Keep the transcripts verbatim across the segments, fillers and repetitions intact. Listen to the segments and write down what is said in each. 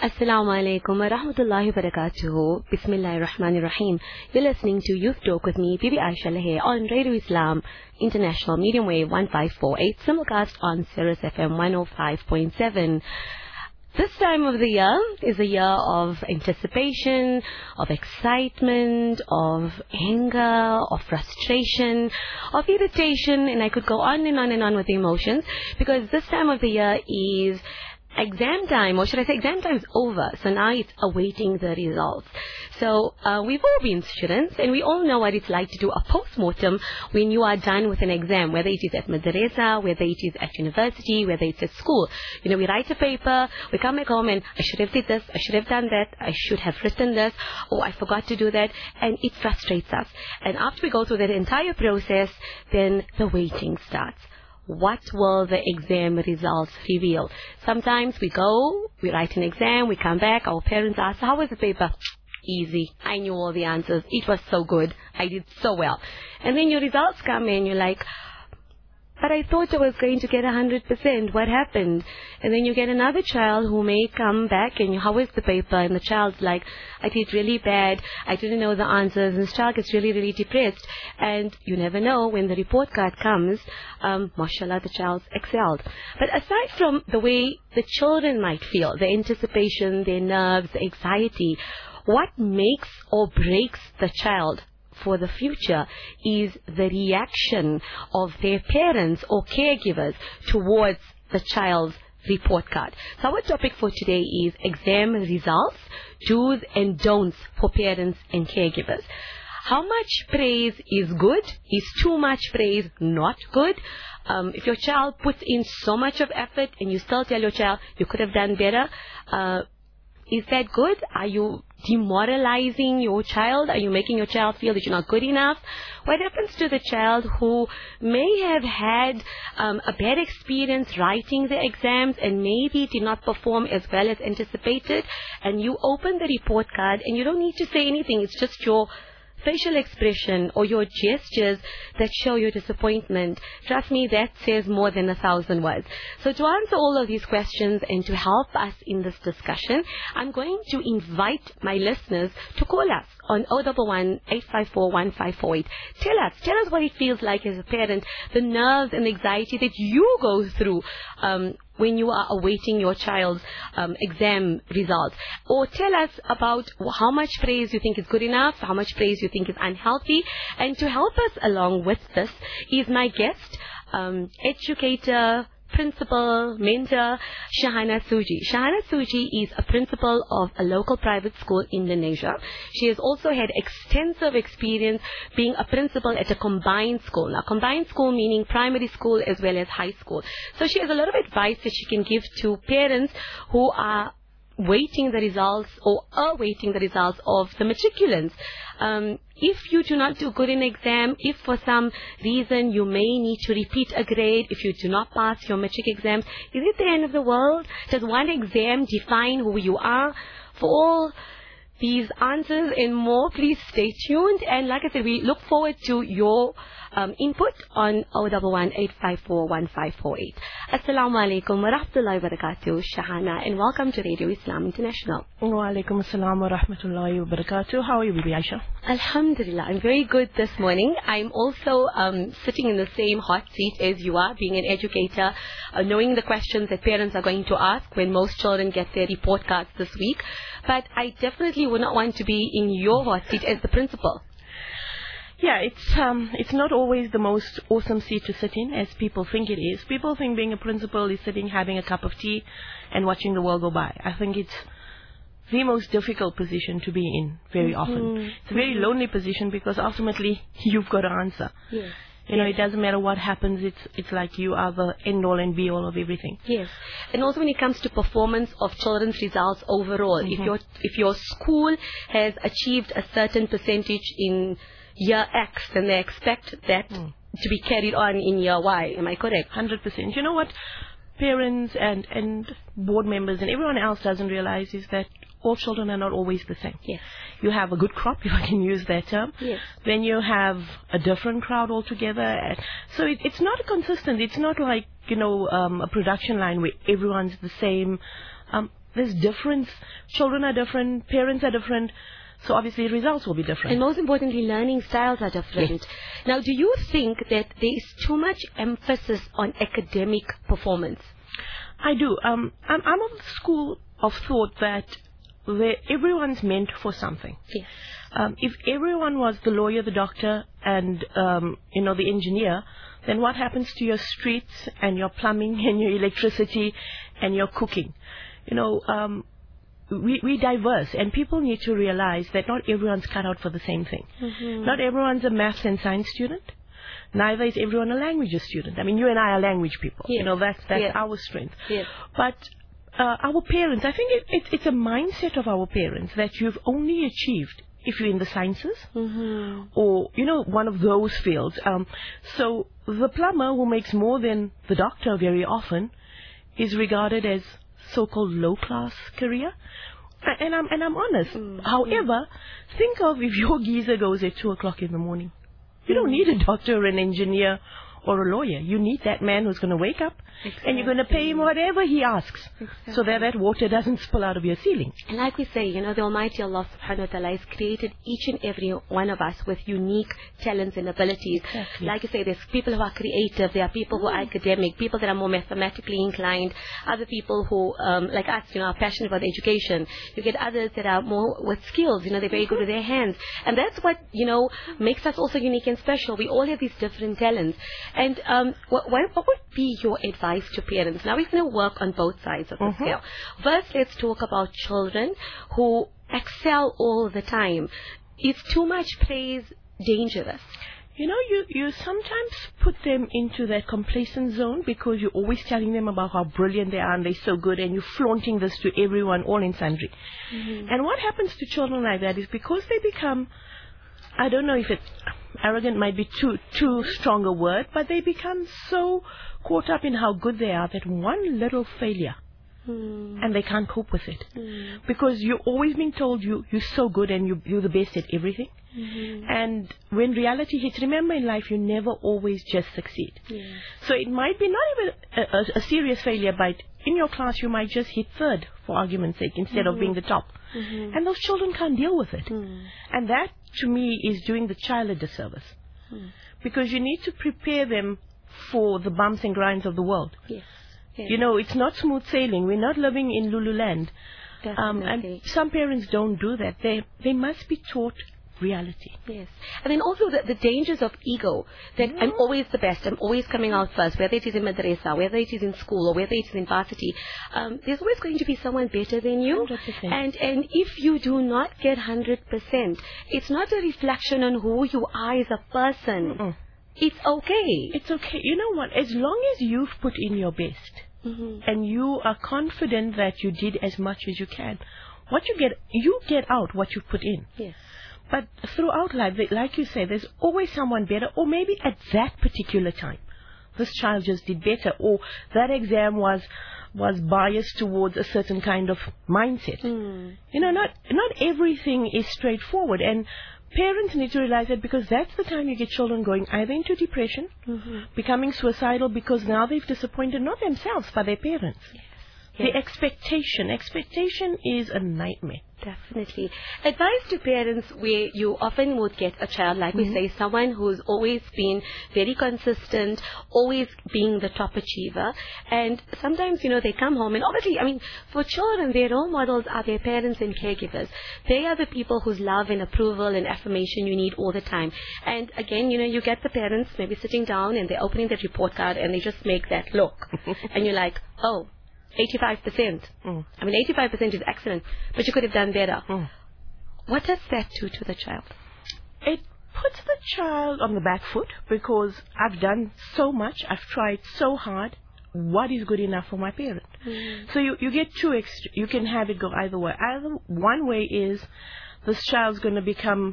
Assalamu alaikum wa rahmatullahi wa barakatuhu. Bismillahir Rahmanir Rahim. You're listening to Youth Talk with me, Bibi Aisha Lahe, on Radio Islam International Medium Wave one five four eight, simulcast on Sirius F M one oh five point seven. This time of the year is a year of anticipation, of excitement, of anger, of frustration, of irritation, and I could go on and on and on with the emotions, because this time of the year is exam time, or should I say exam time is over, so now it's awaiting the results. So uh, we've all been students, and we all know what it's like to do a post-mortem when you are done with an exam, whether it is at madrasa, whether it is at university, whether it's at school. You know, we write a paper, we come back home and I should have did this, I should have done that, I should have written this, or I forgot to do that, and it frustrates us. And after we go through that entire process, then the waiting starts. What will the exam results reveal? Sometimes we go, we write an exam, we come back, our parents ask, how was the paper? Easy. I knew all the answers. It was so good. I did so well. And then your results come in, you're like, but I thought I was going to get one hundred percent. What happened? And then you get another child who may come back and you, how is the paper? And the child's like, I did really bad. I didn't know the answers. And the child gets really, really depressed. And you never know, when the report card comes, um, mashallah, the child's excelled. But aside from the way the children might feel, the anticipation, their nerves, the anxiety, what makes or breaks the child for the future is the reaction of their parents or caregivers towards the child's report card. So our topic for today is exam results, do's and don'ts for parents and caregivers. How much praise is good? Is too much praise not good? Um, if your child puts in so much of effort and you still tell your child you could have done better, uh, is that good? Are you demoralizing your child? Are you making your child feel that you're not good enough? What happens to the child who may have had um, a bad experience writing the exams and maybe did not perform as well as anticipated, and you open the report card and you don't need to say anything, it's just your facial expression or your gestures that show your disappointment. Trust me, that says more than a thousand words. So to answer all of these questions and to help us in this discussion, I'm going to invite my listeners to call us on zero one one, eight five four, one five four eight. Tell us, tell us what it feels like as a parent, the nerves and anxiety that you go through um, when you are awaiting your child's um, exam results. Or tell us about how much praise you think is good enough, how much praise you think is unhealthy. And to help us along with this is my guest, um, educator, principal, mentor, Shahana Suji. Shahana Suji is a principal of a local private school in Indonesia. She has also had extensive experience being a principal at a combined school. Now, combined school meaning primary school as well as high school. So she has a lot of advice that she can give to parents who are waiting the results or awaiting the results of the matriculants. Um, if you do not do good in exam, if for some reason you may need to repeat a grade, if you do not pass your matric exams, is it the end of the world? Does one exam define who you are? For all these answers and more, please stay tuned. And like I said, we look forward to your um, input on zero one one, eight five four, one five four eight. Assalamu alaikum wa rahmatullahi wa barakatuh, Shahana, and welcome to Radio Islam International. Wa alaikum assalam wa rahmatullahi wa barakatuh. How are you, Bibi Aisha? Alhamdulillah, I'm very good this morning. I'm also um, sitting in the same hot seat as you are, being an educator, uh, knowing the questions that parents are going to ask when most children get their report cards this week. But I definitely would not want to be in your hot seat as the principal. Yeah, it's um, it's not always the most awesome seat to sit in as people think it is. People think being a principal is sitting having a cup of tea and watching the world go by. I think it's the most difficult position to be in very mm-hmm. often. It's a very mm-hmm. lonely position because ultimately you've got to answer. Yes. You know, yes. it doesn't matter what happens, it's it's like you are the end-all and be-all of everything. Yes. And also when it comes to performance of children's results overall, mm-hmm. if your if your school has achieved a certain percentage in year X, then they expect that mm. to be carried on in year Y. Am I correct? one hundred percent. You know what parents and, and board members and everyone else doesn't realize is that all children are not always the same. Yes. You have a good crop, if I can use that term. Yes. Then you have a different crowd altogether. So it, it's not consistent. It's not like, you know, um, a production line where everyone's the same. Um, there's difference. Children are different, parents are different, so obviously results will be different. And most importantly, learning styles are different. Yes. Now, do you think that there is too much emphasis on academic performance? I do. Um, I'm, I'm of the school of thought that where everyone's meant for something. Yes. Um, if everyone was the lawyer, the doctor, and um, you know the engineer, then what happens to your streets and your plumbing and your electricity and your cooking? You know, um, we we diverse, and people need to realize that not everyone's cut out for the same thing. Mm-hmm. Not everyone's a maths and science student. Neither is everyone a languages student. I mean, you and I are language people. Yes. You know, that's that's Yes. our strength. Yes. But uh, our parents, I think it, it, it's a mindset of our parents that you've only achieved if you're in the sciences Mm-hmm. or, you know, one of those fields. Um, so the plumber who makes more than the doctor very often is regarded as so-called low-class career. A- And I'm, and I'm honest. Mm-hmm. However, think of if your geezer goes at two o'clock in the morning. You don't need a doctor or an engineer or a lawyer. You need that man who's going to wake up Exactly. and you're going to pay him whatever he asks so that that water doesn't spill out of your ceiling. And like we say, you know, the Almighty Allah subhanahu wa ta'ala has created each and every one of us with unique talents and abilities. Exactly. Like you say, there's people who are creative, there are people who are academic, people that are more mathematically inclined, other people who, um, like us, you know, are passionate about education. You get others that are more with skills, you know, they're very good with their hands. And that's what, you know, makes us also unique and special. We all have these different talents. And um, what, what what would be your advice to parents? Now we're going to work on both sides of the Mhm. scale. First, let's talk about children who excel all the time. Is too much praise dangerous? You know, you, you sometimes put them into that complacent zone because you're always telling them about how brilliant they are and they're so good, and you're flaunting this to everyone, all in sundry. Mm-hmm. And what happens to children like that is because they become, I don't know if it's arrogant might be too too strong a word, but they become so caught up in how good they are that one little failure Mm. and they can't cope with it. Mm. Because you're always being told you, you're so good and you, you're the best at everything. Mm-hmm. And when reality hits, remember in life you never always just succeed. Yeah. So it might be not even a, a, a serious failure, but in your class you might just hit third, for argument's sake, instead Mm-hmm. of being the top. Mm-hmm. And those children can't deal with it. Mm. And that, to me, is doing the child a disservice. Mm. Because you need to prepare them for the bumps and grinds of the world. Yes. Yes. You know, it's not smooth sailing. We're not living in Lululand. Um, Definitely. and some parents don't do that. They they must be taught reality. Yes. And then also the, the dangers of ego, that I'm always the best, I'm always coming out first, whether it is in madrasa, whether it is in school, or whether it is in varsity. Um, there's always going to be someone better than you. one hundred percent. And, and if you do not get one hundred percent, it's not a reflection on who you are as a person. Mm-mm. It's okay. It's okay. You know what? As long as you've put in your best Mm-hmm. and you are confident that you did as much as you can, what you get, you get out what you put in. Yes. But throughout life, like you say, there's always someone better, or maybe at that particular time, this child just did better, or that exam was was biased towards a certain kind of mindset. Mm. You know, not not everything is straightforward, and parents need to realize that, because that's the time you get children going either into depression, Mm-hmm. becoming suicidal, because now they've disappointed not themselves but their parents. Yes. The expectation, expectation is a nightmare. Definitely. Advice to parents where you often would get a child, like Mm-hmm. we say, someone who's always been very consistent, always being the top achiever. And sometimes, you know, they come home and obviously, I mean, for children, their role models are their parents and caregivers. They are the people whose love and approval and affirmation you need all the time. And again, you know, you get the parents maybe sitting down and they're opening the report card and they just make that look. And you're like, oh, eighty-five percent. Mm. I mean, eighty-five percent is excellent, but you could have done better. Mm. What does that do to the child? It puts the child on the back foot, because I've done so much, I've tried so hard. What is good enough for my parent? Mm. So you, you get two extra, you can have it go either way. Either one way is this child's going to become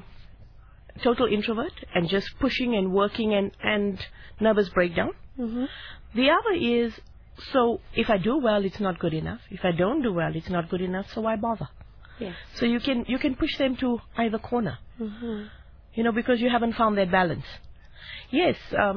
total introvert and just pushing and working and, and nervous breakdown. Mm-hmm. The other is, so if I do well, it's not good enough. If I don't do well, it's not good enough, so why bother? Yes. So you can you can push them to either corner, Mm-hmm. you know, because you haven't found that balance. Yes, um,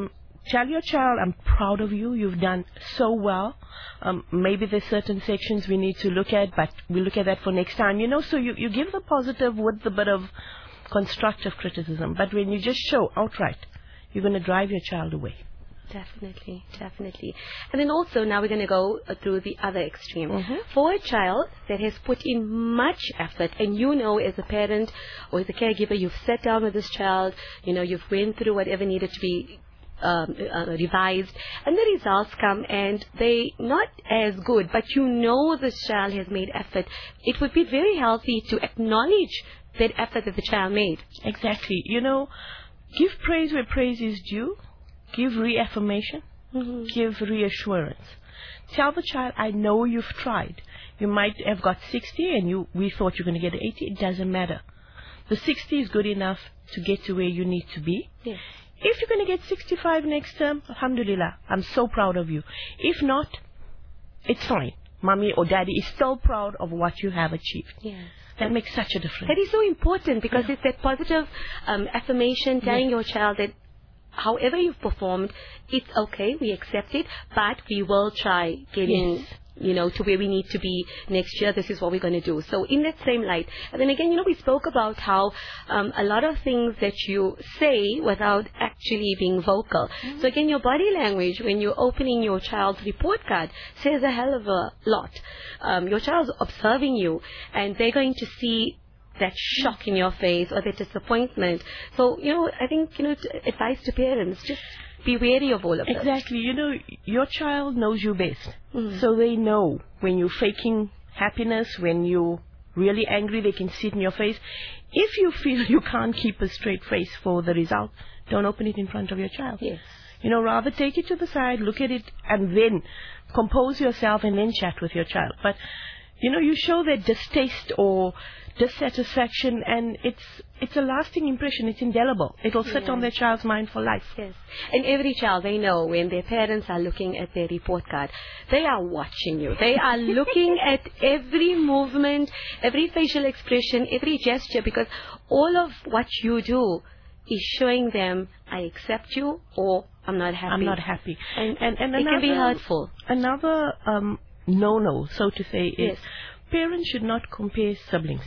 tell your child, I'm proud of you. You've done so well. Um, maybe there's certain sections we need to look at, but we'll look at that for next time. You know, so you, you give the positive with a bit of constructive criticism. But when you just show outright, you're going to drive your child away. Definitely, definitely. And then also now we're going to go uh, through the other extreme. Mm-hmm. For a child that has put in much effort, and you know as a parent or as a caregiver, you've sat down with this child, you know, you've went through whatever needed to be um, uh, revised, and the results come and they not as good, but you know this child has made effort. It would be very healthy to acknowledge that effort that the child made. Exactly. You know, give praise where praise is due. Give reaffirmation. Mm-hmm. Give reassurance. Tell the child, I know you've tried. You might have got sixty and you we thought you were going to get eighty. It doesn't matter. The sixty is good enough to get to where you need to be. Yes. If you're going to get sixty-five next term, alhamdulillah, I'm so proud of you. If not, it's fine. Mommy or daddy is still proud of what you have achieved. Yes. That makes such a difference. That is so important because Yeah. it's that positive um, affirmation telling Yes. your child that however you've performed, it's okay, we accept it, but we will try getting, Yes. you know, to where we need to be next year. This is what we're going to do. So in that same light, and then again, you know, we spoke about how um, a lot of things that you say without actually being vocal. Mm-hmm. So again, your body language, when you're opening your child's report card, says a hell of a lot. Um, your child's observing you, and they're going to see that shock in your face or that disappointment. So, you know, I think, you know, t- advice to parents, just be wary of all of this. Exactly. You know, your child knows you best. Mhm. So they know when you're faking happiness, when you're really angry, they can see it in your face. If you feel you can't keep a straight face for the result, don't open it in front of your child. Yes. You know, rather take it to the side, look at it, and then compose yourself and then chat with your child. But, you know, you show that distaste or dissatisfaction, and it's it's a lasting impression. It's indelible. It'll sit Yeah. on their child's mind for life. Yes. And every child, they know when their parents are looking at their report card, they are watching you. They are looking at every movement, every facial expression, every gesture, because all of what you do is showing them, I accept you or I'm not happy. I'm not happy. And, And, and it another, can be hurtful. Another um, no-no, so to say, is Yes. parents should not compare siblings.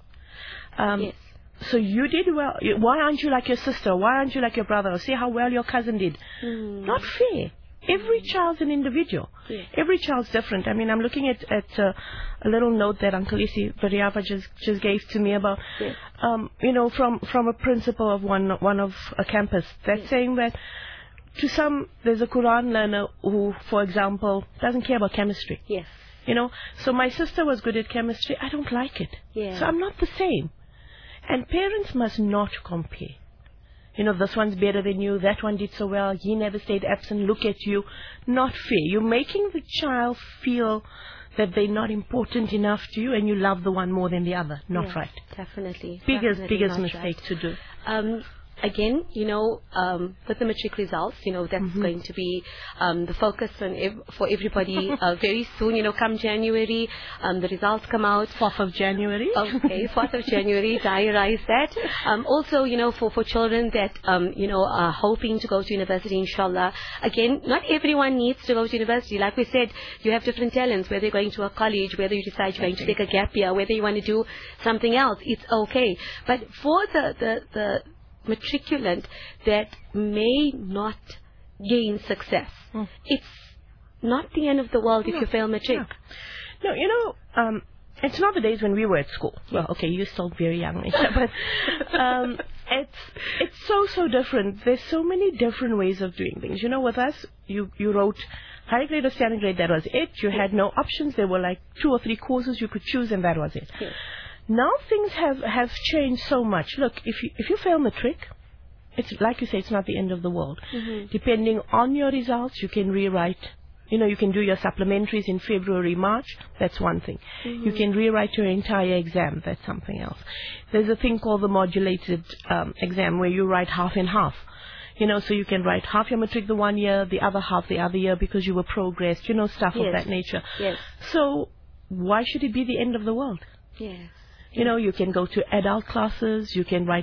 Um, Yes. So you did well. You- Why aren't you like your sister? Why aren't you like your brother? Or see how well your cousin did. Mm. Not fair. Every child's an individual. Yes. Every child's different. I mean, I'm looking at, at uh, a little note that Uncle Isi Variava just, just gave to me about, Yes. um, you know, from, from a principal of one, one of a campus that's Yes. saying that to some, there's a Quran learner who, for example, doesn't care about chemistry. Yes. You know, so my sister was good at chemistry. I don't like it. Yeah. So I'm not the same. And parents must not compare. You know, this one's better than you, that one did so well, he never stayed absent, look at you. Not fair. You're making the child feel that they're not important enough to you and you love the one more than the other. Not Yes, right. Definitely. Biggest, Definitely biggest not mistake right. to do. Um, again, you know, um, with the matric results, you know, that's Mm-hmm. going to be um, the focus on ev- for everybody uh, very soon. You know, come January, um, the results come out. fourth of January. Okay, fourth of January, diarize that. Um, also, you know, for, for children that, um, you know, are hoping to go to university, inshallah. Again, not everyone needs to go to university. Like we said, you have different talents, whether you're going to a college, whether you decide you're going to take a gap year, whether you want to do something else, it's okay. But for the, the, the matriculant that may not gain success, Mm. it's not the end of the world if No, you fail matric. No, no you know, um, it's not the days when we were at school. Well, okay, you're still very young, but um, it's it's so so different. There's so many different ways of doing things. You know, with us, you you wrote high grade or standard grade. That was it. You had no options. There were like two or three courses you could choose, and that was it. Yes. Now things have have changed so much. Look, if you if you fail matric, it's like you say, it's not the end of the world. Mm-hmm. Depending on your results, you can rewrite. You know, you can do your supplementaries in February, March. That's one thing. Mm-hmm. You can rewrite your entire exam. That's something else. There's a thing called the modulated um, exam where you write half and half. You know, so you can write half your matric the one year, the other half the other year because you were progressed. You know, stuff Yes. of that nature. Yes. So why should it be the end of the world? Yes. You know, you can go to adult classes. You can write it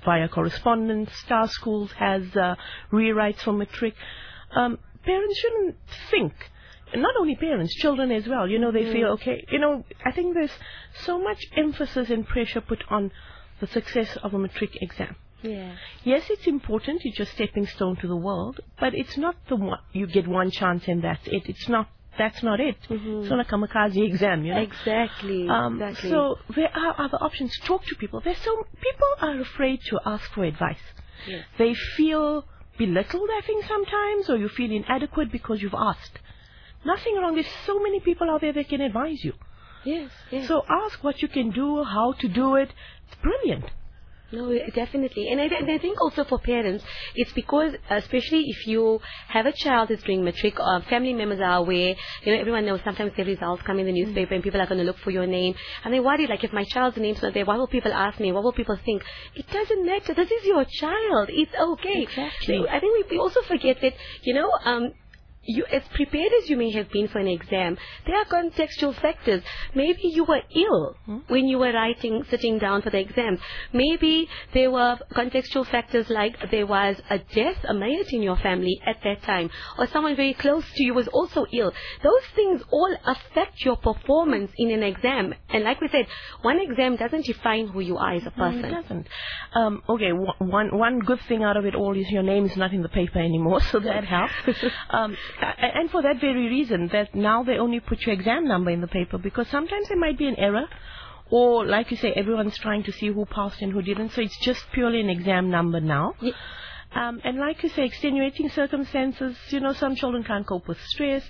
via correspondence. Star Schools has uh, rewrites for matric. Um, parents shouldn't think, not only parents, children as well, you know, they mm. feel, okay, you know, I think there's so much emphasis and pressure put on the success of a matric exam. Yeah. Yes, it's important, it's your stepping stone to the world, but it's not the one, you get one chance and that's it. It's not, that's not it. Mm-hmm. It's not a kamikaze exam, you know. Exactly. Um, exactly. So there are other options. Talk to people. There's so, people are afraid to ask for advice. Yes. They feel belittled, I think, sometimes, or you feel inadequate because you've asked. Nothing wrong. There's so many people out there that can advise you. Yes, yes. So ask what you can do, how to do it. It's brilliant. No, definitely. And I, and I think also for parents, it's because, especially if you have a child who's doing matric, uh, family members are aware, you know, everyone knows sometimes the results come in the newspaper mm. and people are going to look for your name. And they worry, like, if my child's name's not there, what will people ask me? What will people think? It doesn't matter. This is your child. It's okay. Exactly. So I think we, we also forget that, you know, um, you, as prepared as you may have been for an exam, there are contextual factors. Maybe you were ill hmm? when you were writing, sitting down for the exam. Maybe there were contextual factors like there was a death, a mayat in your family at that time, or someone very close to you was also ill. Those things all affect your performance in an exam. And like we said, one exam doesn't define who you are as a person. No, it doesn't. Um, okay, one, one good thing out of it all is your name is not in the paper anymore, so that helps. um, And for that very reason, that now they only put your exam number in the paper, because sometimes there might be an error, or like you say, everyone's trying to see who passed and who didn't, so it's just purely an exam number now. Yeah. Um, and like you say, extenuating circumstances, you know, some children can't cope with stress,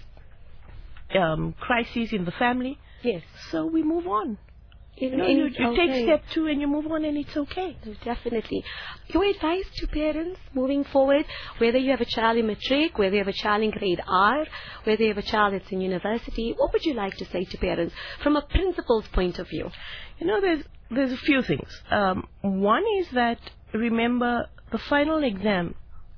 um, crises in the family. Yes. So we move on. You know, in, you, you okay. take step two and you move on, and it's okay. Definitely. Your advice to parents moving forward, whether you have a child in matric, whether you have a child in grade R, whether you have a child that's in university, what would you like to say to parents from a principal's point of view? You know, there's there's a few things. Um, one is that, remember, the final exam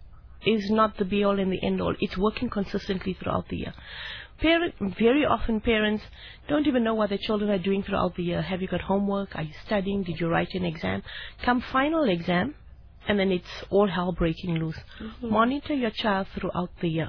is not the be-all and the end-all. It's working consistently throughout the year. Parent, very often parents don't even know what their children are doing throughout the year. Have you got homework? Are you studying? Did you write an exam? Come final exam, and then it's all hell breaking loose. Mm-hmm. Monitor your child throughout the year.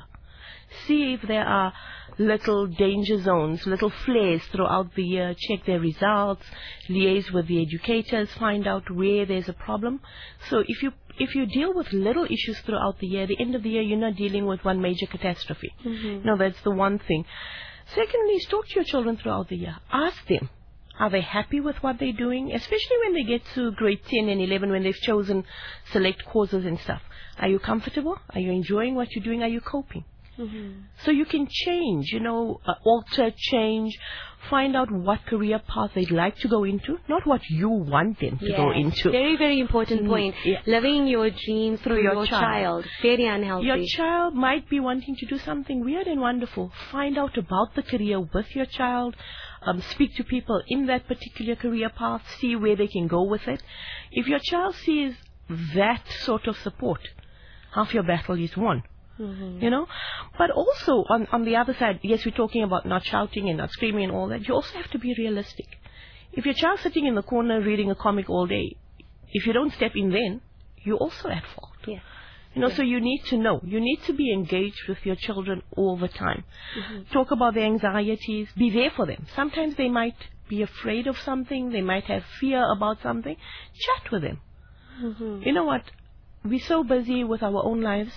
See if there are little danger zones, little flares throughout the year. Check their results, liaise with the educators, find out where there's a problem. So if you if you deal with little issues throughout the year, at the end of the year, you're not dealing with one major catastrophe. Mm-hmm. No, that's the one thing. Secondly, is talk to your children throughout the year. Ask them, are they happy with what they're doing? Especially when they get to grade ten and eleven, when they've chosen select courses and stuff. Are you comfortable? Are you enjoying what you're doing? Are you coping? Mm-hmm. So you can change, you know, uh, alter, change, find out what career path they'd like to go into, not what you want them to yes. go into. Very, very important mm-hmm. point. Yeah. Living your dreams through, through your, your child. child. Very unhealthy. Your child might be wanting to do something weird and wonderful. Find out about the career with your child. Um, speak to people in that particular career path. See where they can go with it. If your child sees that sort of support, half your battle is won. Mm-hmm. You know, but also on, on the other side, yes, we're talking about not shouting and not screaming and all that. You also have to be realistic. If your child's sitting in the corner reading a comic all day, if you don't step in then, you're also at fault. Yeah. You know, yeah. so you need to know. You need to be engaged with your children all the time. Mm-hmm. Talk about their anxieties. Be there for them. Sometimes they might be afraid of something. They might have fear about something. Chat with them. Mm-hmm. You know what? We're so busy with our own lives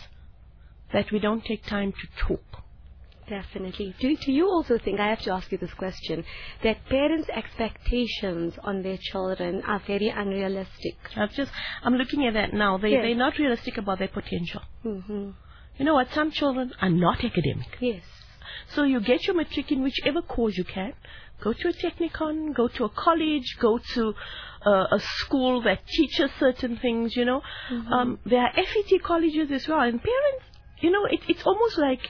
that we don't take time to talk. Definitely. Do, do you also think, I have to ask you this question, that parents' expectations on their children are very unrealistic? I've just, I'm looking at that now. They, yes. They're not realistic about their potential. Mm-hmm. You know what? Some children are not academic. Yes. So you get your matric in whichever course you can. Go to a technicon, go to a college, go to uh, a school that teaches certain things, you know. Mm-hmm. Um, there are F E T colleges as well. And parents, you know, it, it's almost like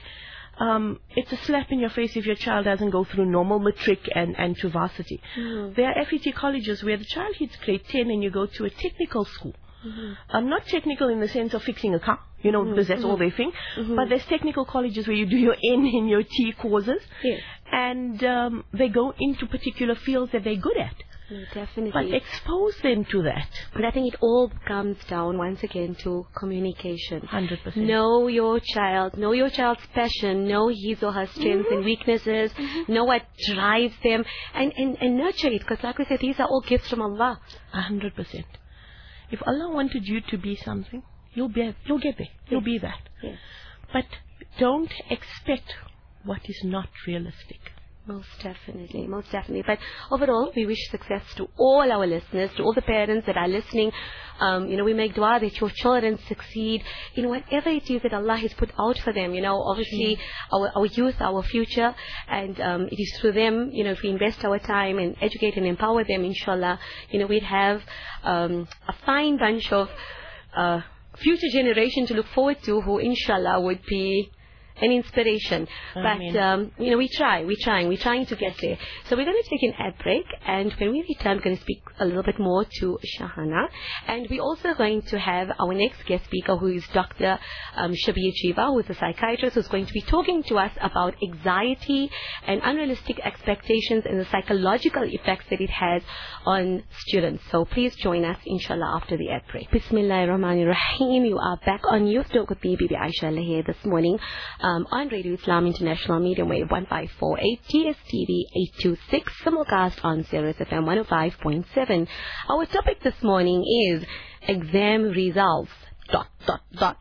um, it's a slap in your face if your child doesn't go through normal matric and, and to varsity. Mm-hmm. There are F E T colleges where the child hits grade ten and you go to a technical school. Mm-hmm. Um, not technical in the sense of fixing a car, you know, mm-hmm. because that's mm-hmm. all they think. Mm-hmm. But there's technical colleges where you do your N and your T courses. Yes. And um, they go into particular fields that they're good at. No, definitely. But expose them to that. But I think it all comes down once again to communication. one hundred percent. Know your child. Know your child's passion. Know his or her strengths Mm-hmm. and weaknesses. Mm-hmm. Know what drives them. And, and, and nurture it. Because like we said, these are all gifts from Allah. one hundred percent. If Allah wanted you to be something, you'll be, you'll get there. You'll be that. Yes. But don't expect what is not realistic. Most definitely, most definitely. But overall, we wish success to all our listeners, to all the parents that are listening. Um, you know, we make dua that your children succeed in whatever it is that Allah has put out for them. You know, obviously, our, our youth, our future, and um, it is through them, you know, if we invest our time and educate and empower them, inshallah, you know, we'd have um, a fine bunch of uh, future generation to look forward to who, inshallah, would be an inspiration. Amen. But, um, you know, we try, we're trying, we're trying to get there. So we're going to take an ad break, and when we return, we're going to speak a little bit more to Shahana. And we're also going to have our next guest speaker, who is Doctor Um, Shabir Jiva, who is a psychiatrist, who's going to be talking to us about anxiety and unrealistic expectations and the psychological effects that it has on students. So please join us, inshallah, after the ad break. Bismillahirrahmanirrahim. You are back on Youth Talk with me, Bibi Aisha Lahir, this morning. Um, on Radio Islam International Medium Wave one five four eight, T S T V eight two six, simulcast on Sirius F M one oh five point seven. Our topic this morning is exam results. Dot, dot, dot.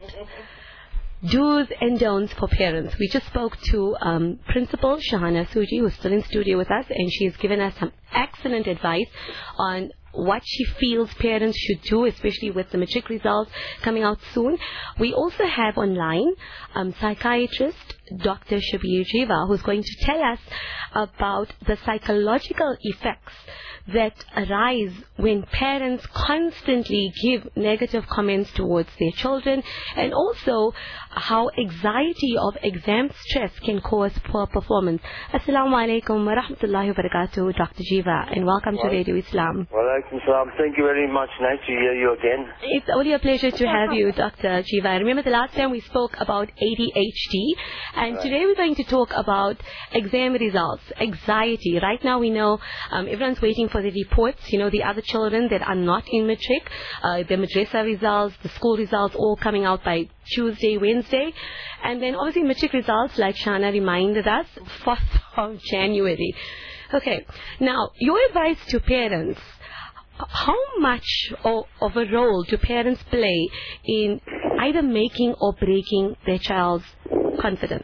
Do's and don'ts for parents. We just spoke to um, Principal Shahana Suji, who's still in studio with us, and she has given us some excellent advice on what she feels parents should do, especially with the matric results coming out soon. We also have online um, psychiatrist Doctor Shabir Jiva, who's going to tell us about the psychological effects that arise when parents constantly give negative comments towards their children, and also how anxiety of exam stress can cause poor performance. Assalamu alaikum wa rahmatullahi wa barakatuh, Doctor Jiva, and welcome to Radio Islam. Wa alaikum salam. Thank you very much. Nice to hear you again. It's only a pleasure to have you, Doctor Jiva. I remember the last time we spoke about A D H D, and Right. today we're going to talk about exam results, anxiety. Right now we know um, everyone's waiting for the reports, you know, the other children that are not in matric, uh, the madrasa results, the school results, all coming out by Tuesday, Wednesday. And then obviously matric results, like Shana reminded us, fourth of January. Okay, now your advice to parents, how much of, of a role do parents play in either making or breaking their child's confidence?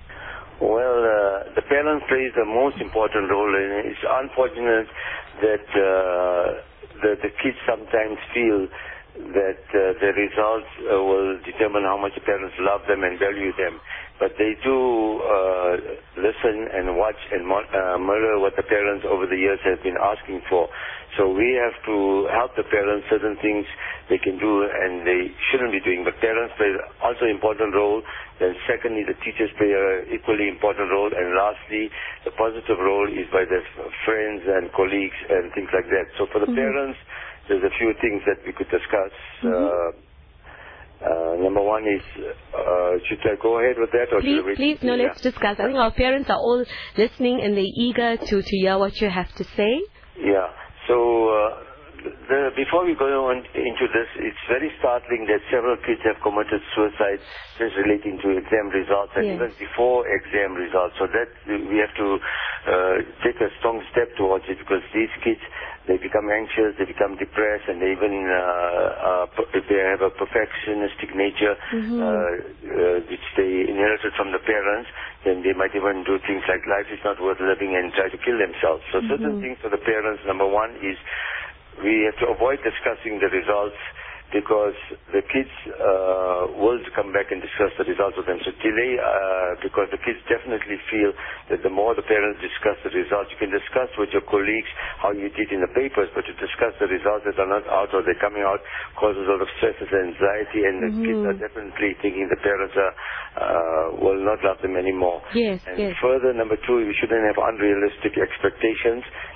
Well, uh, the parents plays the most important role, and it's unfortunate that uh, the, the kids sometimes feel that uh, the results uh, will determine how much the parents love them and value them. But they do uh, listen and watch and mo- uh, mirror what the parents over the years have been asking for. So we have to help the parents, certain things they can do and they shouldn't be doing. But parents play also an important role. Then secondly, the teachers play an equally important role. And lastly, the positive role is by their friends and colleagues and things like that. So for the mm-hmm. parents, there's a few things that we could discuss. Mm-hmm. Uh, Uh, number one is, uh, should I go ahead with that? Or please, should I please, no, yeah. let's discuss. I think our parents are all listening and they're eager to, to hear what you have to say. Yeah. So, uh, the, before we go on into this, it's very startling that several kids have committed suicide just relating to exam results and yes. even before exam results. So that we have to uh, take a strong step towards it, because these kids, they become anxious, they become depressed, and they even, uh, uh, if they have a perfectionistic nature, mm-hmm. uh, uh, which they inherited from the parents, then they might even do things like life is not worth living and try to kill themselves. So mm-hmm. certain things for the parents, number one is we have to avoid discussing the results, because the kids uh, will come back and discuss the results with them. So delay, uh, because the kids definitely feel that the more the parents discuss the results, you can discuss with your colleagues how you did in the papers, but to discuss the results that are not out or they're coming out causes a lot of stress and anxiety, and the mm-hmm. kids are definitely thinking the parents are, uh, will not love them anymore. Yes, and yes. further, number two, we shouldn't have unrealistic expectations.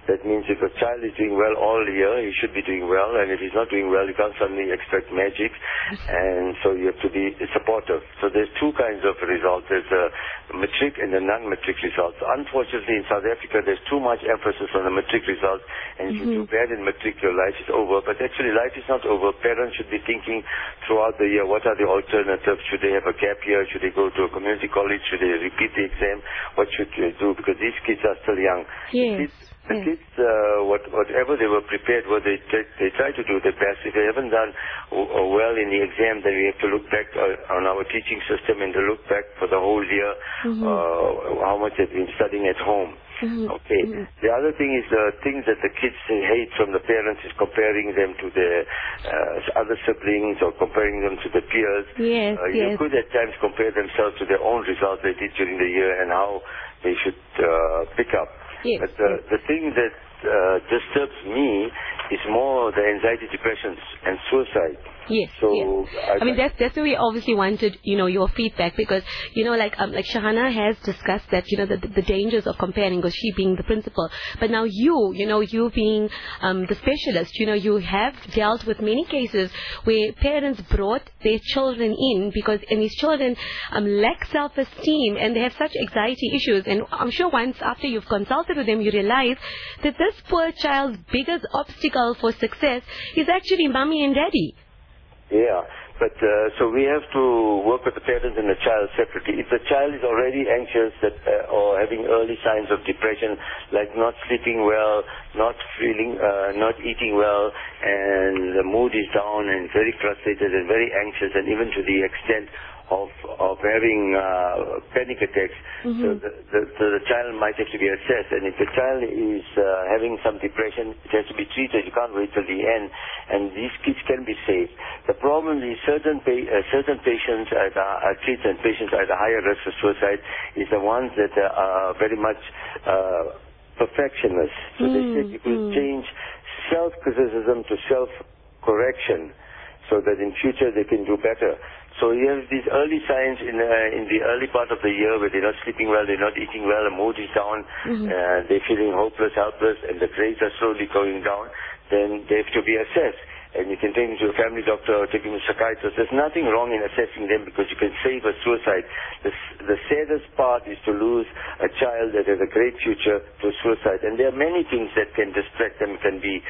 That means if a child is doing well all year, he should be doing well, and if he's not doing well, you can't suddenly expect magic, and so you have to be supportive. So there's two kinds of results. There's the matric and the non-matric results. Unfortunately, in South Africa, there's too much emphasis on the matric results, and if mm-hmm. you do bad in matric, your life is over. But actually, life is not over. Parents should be thinking throughout the year, what are the alternatives? Should they have a gap year? Should they go to a community college? Should they repeat the exam? What should they do? Because these kids are still young. Yes. The yes. kids, uh, what, whatever they were prepared, what they t- they try to do their best. If they haven't done w- well in the exam, then we have to look back uh, on our teaching system and to look back for the whole year, mm-hmm. uh, how much they've been studying at home. Mm-hmm. Okay. Mm-hmm. The other thing is the things that the kids hate from the parents is comparing them to their uh, other siblings or comparing them to their peers. Yes, uh, yes. You could at times compare themselves to their own results they did during the year and how they should uh, pick up. Yes, but the, yes. the thing that uh, disturbs me is more the anxiety, depressions, and suicide. Yes, so yes. I, I mean, that's that's where we obviously wanted, you know, your feedback because, you know, like um, like Shahana has discussed that, you know, the, the dangers of comparing because she being the principal. But now you, you know, you being um, the specialist, you know, you have dealt with many cases where parents brought their children in because and these children um, lack self-esteem and they have such anxiety issues. And I'm sure once after you've consulted with them, you realize that this poor child's biggest obstacle for success is actually mommy and daddy. Yeah, but uh, so we have to work with the parents and the child separately. If the child is already anxious that, uh, or having early signs of depression, like not sleeping well, not feeling, uh, not eating well, and the mood is down and very frustrated and very anxious, and even to the extent of of having uh, panic attacks, mm-hmm. so the, the, the, the child might have to be assessed. And if the child is uh, having some depression, it has to be treated. You can't wait till the end. And these kids can be saved. The problem is certain pa- uh, certain patients, are the, uh, kids and patients are at a higher risk of suicide, is the ones that uh, are very much uh, perfectionists. So mm, they said you could mm. change self-criticism to self-correction so that in future they can do better. So you have these early signs in uh, in the early part of the year where they're not sleeping well, they're not eating well, the mood is down, mm-hmm. uh, they're feeling hopeless, helpless, and the grades are slowly going down, then they have to be assessed. And you can take them to a family doctor or take them to a psychiatrist. There's nothing wrong in assessing them because you can save a suicide. The, the saddest part is to lose a child that has a great future to suicide. And there are many things that can distract them. It can be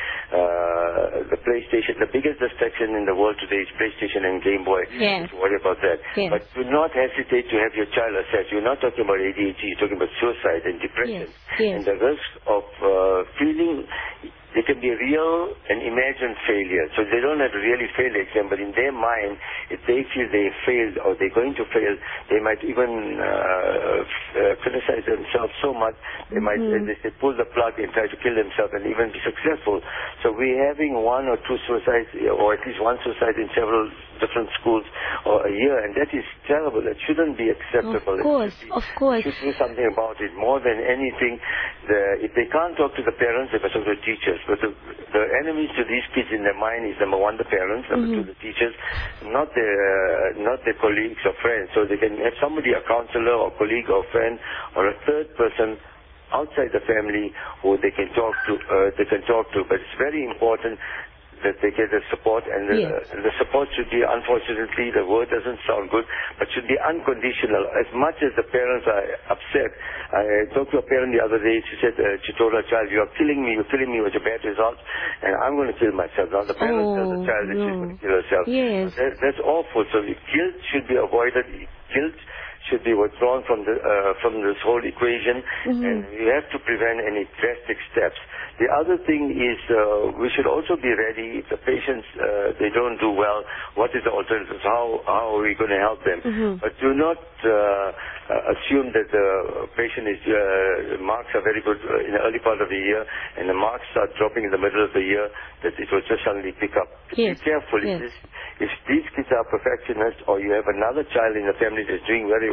uh, the PlayStation. The biggest distraction in the world today is PlayStation and Game Boy. Yes. Don't worry about that. Yes. But do not hesitate to have your child assessed. You're not talking about A D H D. You're talking about suicide and depression. Yes. Yes. And the risk of uh, feeling... They can be real and imagined failure. So they don't have to really fail the exam, but in their mind, if they feel they failed or they're going to fail, they might even uh, uh, criticize themselves so much, they might mm-hmm. they, they pull the plug and try to kill themselves and even be successful. So we're having one or two suicides, or at least one suicide in several different schools or a year, and that is terrible. That shouldn't be acceptable. Of course, be, of course. Should do something about it. More than anything, the, if they can't talk to the parents, they must talk to the teachers. But the, the enemies to these kids in their mind is number one, the parents, number mm-hmm. two, the teachers, not their uh, not their colleagues or friends. So they can have somebody, a counselor or colleague or friend or a third person outside the family who they can talk to. Uh, they can talk to. But it's very important that they get the support, and the, yes. uh, the support should be, unfortunately, the word doesn't sound good, but should be unconditional. As much as the parents are upset, I talked to a parent the other day, she said, uh, she told her child, you are killing me, you're killing me with your bad results, and I'm going to kill myself. Now the parent oh, tells the child that no. she's going to kill herself. Yes. That, that's awful. So guilt should be avoided. Guilt should be withdrawn from the uh, from this whole equation, mm-hmm. and we have to prevent any drastic steps. The other thing is uh, we should also be ready if the patients uh, they don't do well. What is the alternatives? How how are we going to help them? Mm-hmm. But do not uh, uh, assume that the patient is uh, marks are very good in the early part of the year, and the marks start dropping in the middle of the year. That it will just suddenly pick up. Yes. Be careful. Yes. If, this, if these kids are perfectionists, or you have another child in the family that's doing very well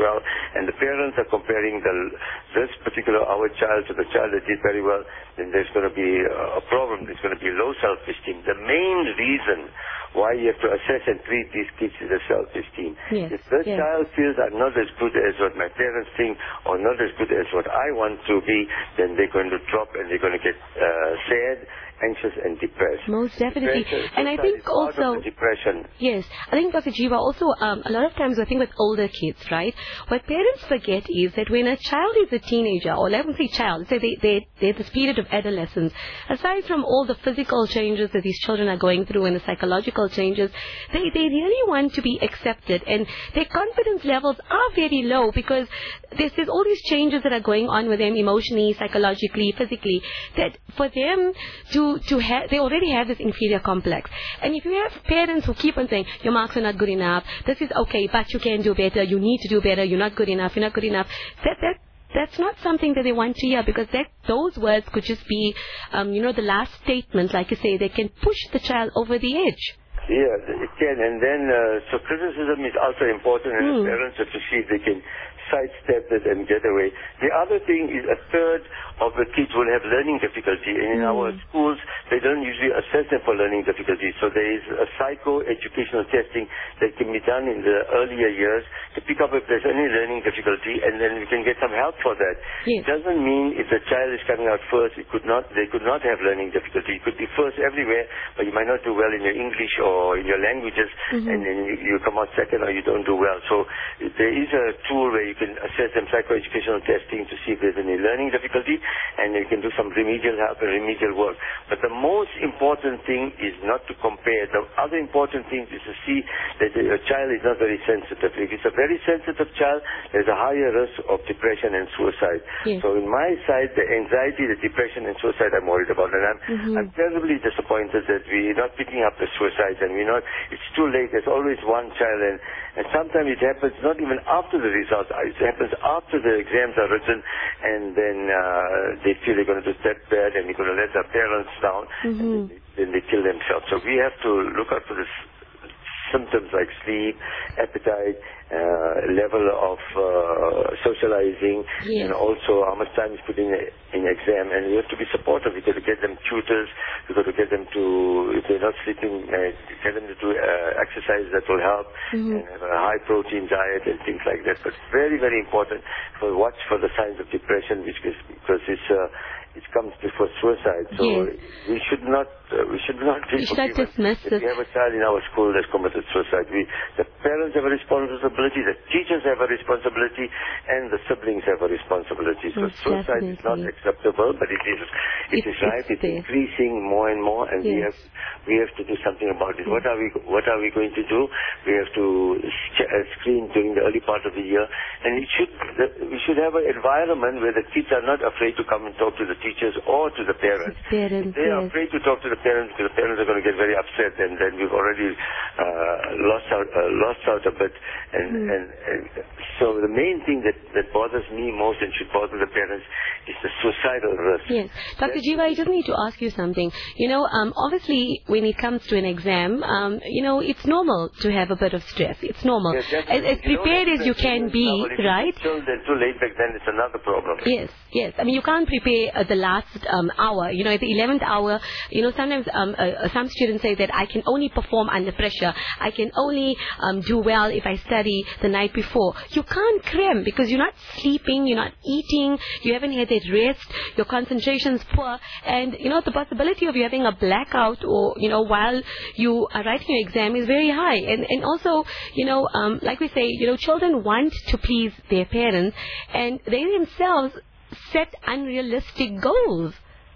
well, and the parents are comparing the this particular our child to the child that did very well, then there's going to be a problem. There's going to be low self-esteem. The main reason why you have to assess and treat these kids is the self-esteem. Yes, if the yes. child feels I'm not as good as what my parents think or not as good as what I want to be, then they're going to drop and they're going to get uh, sad, anxious and depressed. Most definitely. Depression, And I think is part also... of the depression. Yes, I think Doctor Jiva also, um, a lot of times I think with older kids, right, what parents forget is that when a child is a teenager, or let me say child, say they, they, they're this period of adolescence, aside from all the physical changes that these children are going through and the psychological changes, they, they really want to be accepted, and their confidence levels are very low because there's, there's all these changes that are going on with them emotionally, psychologically, physically, that for them to, to have, they already have this inferior complex. And if you have parents who keep on saying, your marks are not good enough, this is okay, but you can do better, you need to do better, you're not good enough, you're not good enough, that, that, that's not something that they want to hear, because that those words could just be, um, you know, the last statement, like you say, they can push the child over the edge. Yeah, it can. And then, uh, so criticism is also important, and Mm. the parents have to see if they can sidestep it and get away. The other thing is a third of the kids will have learning difficulty, and in Mm. our schools, they don't usually assess them for learning difficulties. So there is a psycho-educational testing that can be done in the earlier years to pick up if there's any learning difficulty, and then we can get some help for that. Yes. It doesn't mean if the child is coming out first, it could not, they could not have learning difficulty. It could be first everywhere, but you might not do well in your English or in your languages, Mm-hmm. and then you, you come out second or you don't do well. So there is a tool where you can assess them psychoeducational testing to see if there's any learning difficulty, and you can do some remedial help and remedial work. But the most important thing is not to compare. The other important thing is to see that a child is not very sensitive. If it's a very sensitive child, there's a higher risk of depression and suicide. Yes. So in my side, the anxiety, the depression and suicide I'm worried about. And I'm, Mm-hmm. I'm terribly disappointed that we're not picking up the suicides, and we're not, it's too late. There's always one child, and, and sometimes it happens not even after the results. It happens after the exams are written, and then uh, they feel they're going to do that bad, and they're going to let their parents down, Mm-hmm. and then, then they kill themselves. So we have to look out for this symptoms like sleep, appetite, uh, level of uh, socializing, Yes. and also how much time is put in in exam. And we have to be supportive. We got to get them tutors. We got to get them to, if they're not sleeping, uh, get them to do uh, exercise that will help, Mm-hmm. and have a high protein diet and things like that. But very, very important for watch for the signs of depression, which is because it's uh, it comes before suicide. So Yes. we should not uh, we should not be We should not forgiven dismiss if it. we have a child in our school that's committed suicide. We, the parents have a responsibility, the teachers have a responsibility, and the siblings have a responsibility. So Most suicide is not definitely. acceptable, but it is it It's- is right. it's It's there. increasing more and more, and we Yes. have we have to do something about it. What are we What are we going to do? We have to ch- uh, screen during the early part of the year, and it should the, we should have an environment where the kids are not afraid to come and talk to the teachers or to the parents. Parents, If they are yes. afraid to talk to the parents because the parents are going to get very upset, and then we've already uh, lost out uh, lost out a bit. And, Mm. and, and so the main thing that, that bothers me most and should bother the parents is the suicidal risk. Yes. Doctor That's- Jiva, I just need to ask you something. You know, um, obviously, when it comes to an exam, um, you know, it's normal to have a bit of stress. It's normal. Yes, as, definitely. as You don't prepared have as you to- can be, If it's right? Till then, too late back then, it's another problem. Yes, yes. I mean, you can't prepare at the last um, hour. You know, at the eleventh hour, you know, sometimes um, uh, some students say that I can only perform under pressure. I can only um, do well if I study the night before. You can't cram because you're not sleeping, you're not eating, you haven't had that rest, your concentration's poor, and, you know, the possibility of you having a blackout or, you know, while you are writing your exam is very high. And, and also, you know, um, like we say, you know, children want to please their parents, and they themselves set unrealistic goals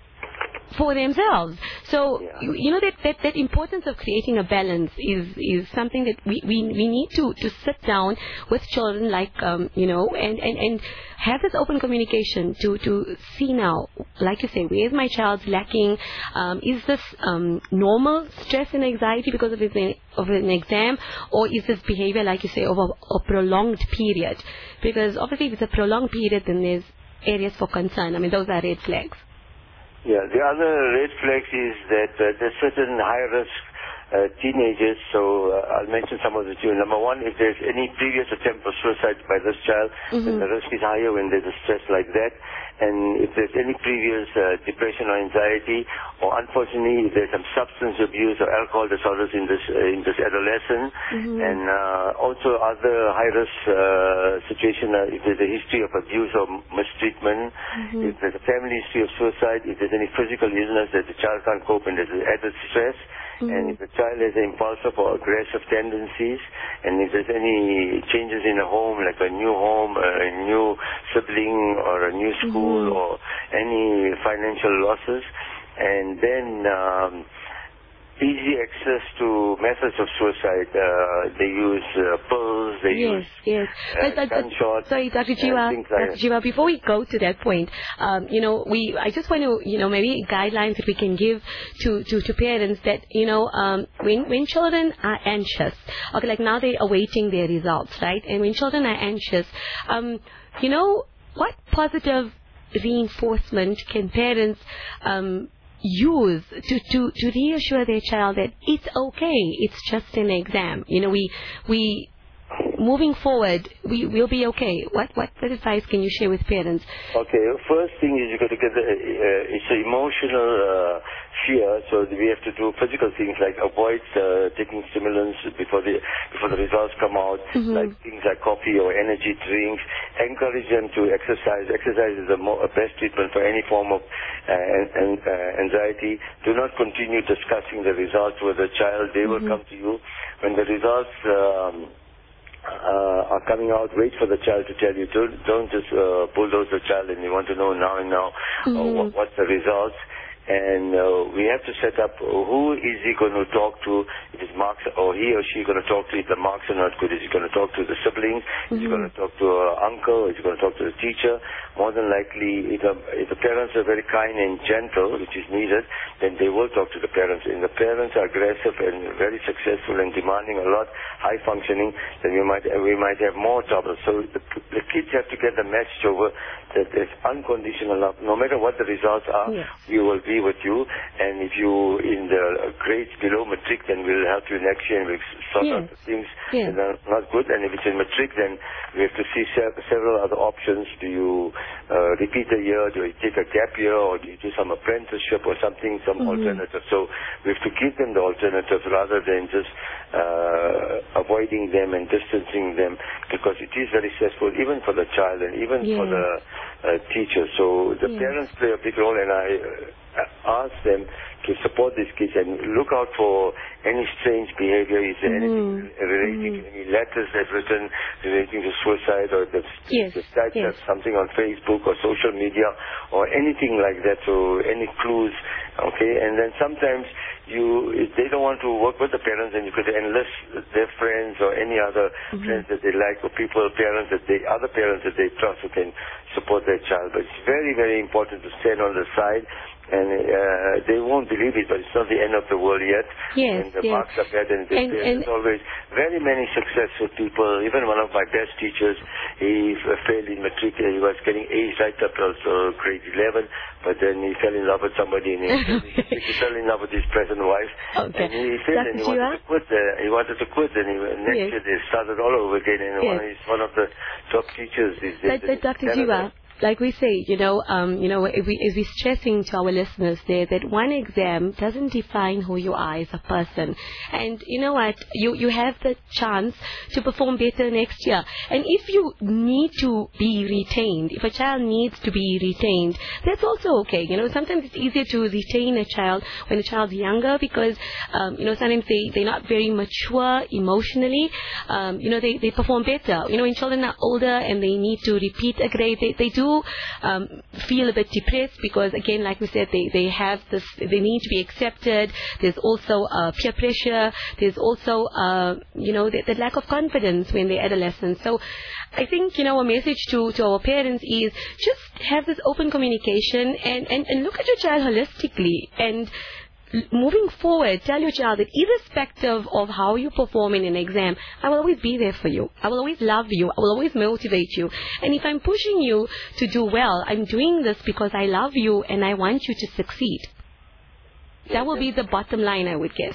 for themselves. So, Yeah. you, you know, that, that, that importance of creating a balance is, is something that we, we, we need to, to sit down with children, like, um, you know, and, and, and have this open communication to, to see now, like you say, where is my child lacking? Um, is this um, normal stress and anxiety because of, his, of an exam, or is this behavior, like you say, over a prolonged period? Because obviously if it's a prolonged period, then there's areas for concern. I mean, those are red flags. Yeah, the other red flag is that uh, there's certain high-risk uh, teenagers. So uh, I'll mention some of the two. Number one, if there's any previous attempt of suicide by this child, Mm-hmm. then the risk is higher when there's a stress like that. And if there's any previous uh, depression or anxiety, or unfortunately if there's some substance abuse or alcohol disorders in this uh, in this adolescent, Mm-hmm. and uh, also other high-risk uh, situation, uh, if there's a history of abuse or mistreatment, Mm-hmm. if there's a family history of suicide, if there's any physical illness that the child can't cope and there's added stress, Mm-hmm. and if the child has impulsive or aggressive tendencies, and if there's any changes in a home, like a new home, a new sibling, or a new school, Mm-hmm. or any financial losses, and then um, easy access to methods of suicide. Uh, they use uh, pills, they Yes, use yes. uh, But, but, but, gunshots. sorry, Doctor and Jiwa, things like Doctor Jiwa, before we go to that point, um, you know, we, I just want to, you know, maybe guidelines that we can give to, to, to parents that, you know, um, when, when children are anxious, okay, like now they're awaiting their results, right? And when children are anxious, um, you know, what positive reinforcement can parents, um, use to, to, to reassure their child that it's okay, it's just an exam. You know, we, we, moving forward, we will be okay. What, what advice can you share with parents? Okay, first thing is you've got to get the, uh, it's an emotional uh, fear, so we have to do physical things like avoid uh, taking stimulants before the before the results come out, Mm-hmm. like things like coffee or energy drinks. Encourage them to exercise. Exercise is the mo- best treatment for any form of uh, an- an- uh, anxiety. Do not continue discussing the results with the child. They will Mm-hmm. come to you when the results um, Uh, are coming out. Wait for the child to tell you. Don't, don't just uh, bulldoze the child and you want to know now and now Mm-hmm. uh, what, what's the results. And uh, we have to set up who is he going to talk to. If his marks, or he or she going to talk to if the marks are not good. Is he going to talk to the siblings? Is he going to talk to an uncle? Is he going to talk to the teacher? More than likely, if the, if the parents are very kind and gentle, which is needed, then they will talk to the parents. And the parents are aggressive and very successful and demanding a lot, high functioning, then we might we might have more trouble. So the, the kids have to get the message over that there's unconditional love. No matter what the results are, Yes. we will be with you. And if you in the grades below matric, then we'll help you next year and we'll sort Yes. out the things Yes. that are not good. And if it's in matric, then we have to see se- several other options. Do you uh, repeat a year? Do you take a gap year? Or do you do some apprenticeship or something, some Mm-hmm. alternative? So we have to give them the alternatives rather than just uh, avoiding them and distancing them, because it is very stressful even for the child and even Yes. for the uh, teacher. So the Yes. parents play a big role, and I uh, ask them to support these kids and look out for any strange behavior. Is there anything relating to any letters they've written relating to suicide, or the, Yes, the type yes. of something on Facebook or social media or anything like that? So any clues, okay? And then sometimes you, if they don't want to work with the parents, then you could enlist their friends or any other friends that they like, or people, parents that they, other parents that they trust who can support their child. But it's very, very important to stand on the side. And uh, they won't believe it, but it's not the end of the world yet. Yes, and the yes. marks are better. And, And- there's and- always very many successful people. Even one of my best teachers, he f- failed in matric. He was getting A's right up to grade eleven, but then he fell in love with somebody, and he, he fell in love with his present wife. Okay. And he failed, and he Doctor wanted Jiwa? to quit. Uh, he wanted to quit, and he, next Yes. year they started all over again. And Yes. one, he's one of the top teachers these days. But, but in Doctor Canada. Jiwa, like we say, you know, um, you know, if we, if we're stressing to our listeners there that one exam doesn't define who you are as a person. And you know what? You, you have the chance to perform better next year. And if you need to be retained, if a child needs to be retained, that's also okay. You know, sometimes it's easier to retain a child when the child's younger because, um, you know, sometimes they, they're not very mature emotionally. Um, you know, they, they perform better. You know, when children are older and they need to repeat a grade, they, they do um, feel a bit depressed because, again, like we said, they, they have this, they need to be accepted. There's also uh, peer pressure. There's also, uh, you know, the, the lack of confidence when they're adolescents. So I think, you know, a message to, to our parents is just have this open communication and, and, and look at your child holistically and moving forward, tell your child that irrespective of how you perform in an exam, I will always be there for you. I will always love you. I will always motivate you. And if I'm pushing you to do well, I'm doing this because I love you and I want you to succeed. That will be the bottom line, I would guess.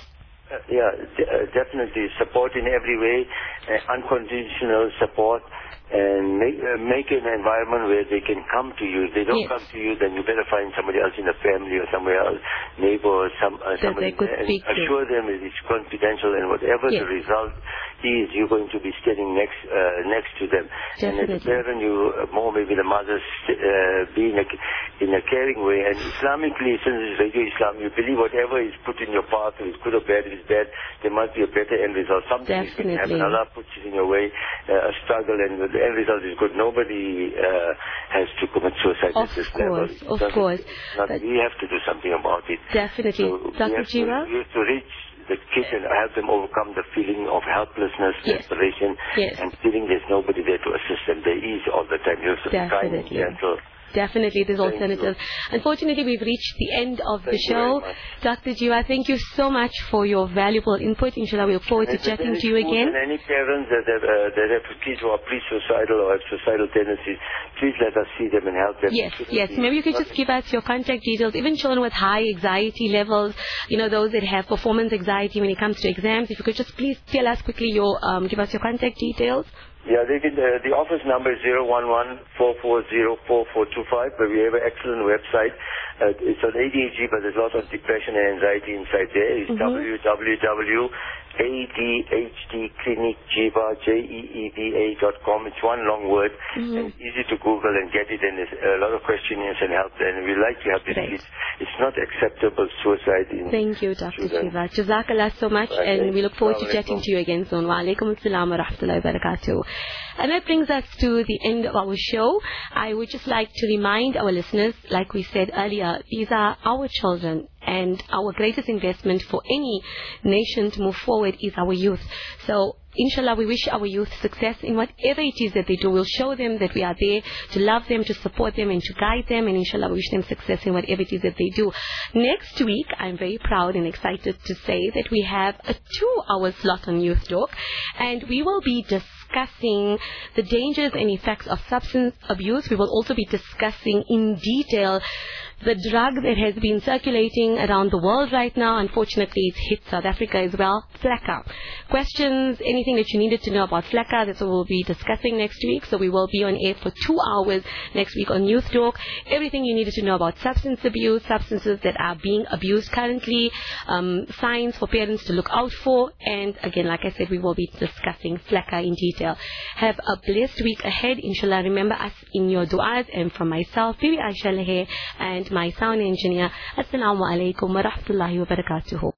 Uh, yeah, d- uh, definitely support in every way, uh, unconditional support, and make uh, make an environment where they can come to you. If they don't yes. come to you, then you better find somebody else in the family or somewhere else, neighbor or some uh, So somebody, they could and speak to. assure them that it's confidential, and whatever yes. the result is, you're going to be standing next uh, next to them. Definitely. And as a parent, you uh, more maybe the mothers uh, be in a, in a caring way. And Islamically, since it's Radio Islam, you believe whatever is put in your path, if it's good or bad, if it's bad, there must be a better end result. Something is going to happen. Allah puts it in your way, uh, a struggle, and the end result is good. Nobody uh, has to commit suicide of at this course, level. Of course, not, we have to do something about it. Definitely. So Doctor we Jiva? To, we have to reach the kids and help them overcome the feeling of helplessness, yes. desperation, yes. and feeling there's nobody there to assist them. There is all the time. You're so kind and gentle. Definitely, there's Thank alternatives. you. Unfortunately, we've reached the end of Thank the show. Doctor Jiva, thank you so much for your valuable input. Inshallah, we look forward and to chatting to you again. And any parents that have, uh, that have kids who are pre-suicidal or have suicidal tendencies, please let us see them and help them. Yes, yes. Maybe you could just give us your contact details. Even children with high anxiety levels, you know, those that have performance anxiety when it comes to exams, if you could just please tell us quickly your, um, give us your contact details. Yeah, they can, uh, the office number is zero one one, four four zero, four four two five, but we have an excellent website. Uh, it's on A D H D, but there's lots of depression and anxiety inside there. It's mm-hmm. w w w dot a d h d clinic jiva, J E E V A dot com. It's one long word, mm-hmm. and easy to Google and get it, and there's a lot of questionnaires and help there, and we like to help these right. kids. It's not acceptable suicide in Thank you, Doctor children. Jiva. Jazakallah so much, right. and we look forward to chatting to you again soon. Wa alaikum assalam wa rahmatullahi wa barakatuh. And that brings us to the end of our show. I would just like to remind our listeners, like we said earlier, these are our children, and our greatest investment for any nation to move forward is our youth. So, inshallah, we wish our youth success in whatever it is that they do. We'll show them that we are there to love them, to support them, and to guide them. And inshallah, we wish them success in whatever it is that they do. Next week, I'm very proud and excited to say that we have a two-hour slot on Youth Talk, and we will be discussing the dangers and effects of substance abuse. We will also be discussing in detail the drug that has been circulating around the world right now. Unfortunately, it's hit South Africa as well. Flakka. Questions, anything that you needed to know about Flakka, that's what we'll be discussing next week. So we will be on air for two hours next week on Youth Talk. Everything you needed to know about substance abuse, substances that are being abused currently, um, signs for parents to look out for. And again, like I said, we will be discussing Flakka in detail. Have a blessed week ahead. Inshallah, remember us in your du'as. And from myself, Bibi Aisha Lahe, and my sound engineer, Assalamu alaikum wa rahmatullahi wa barakatuhu.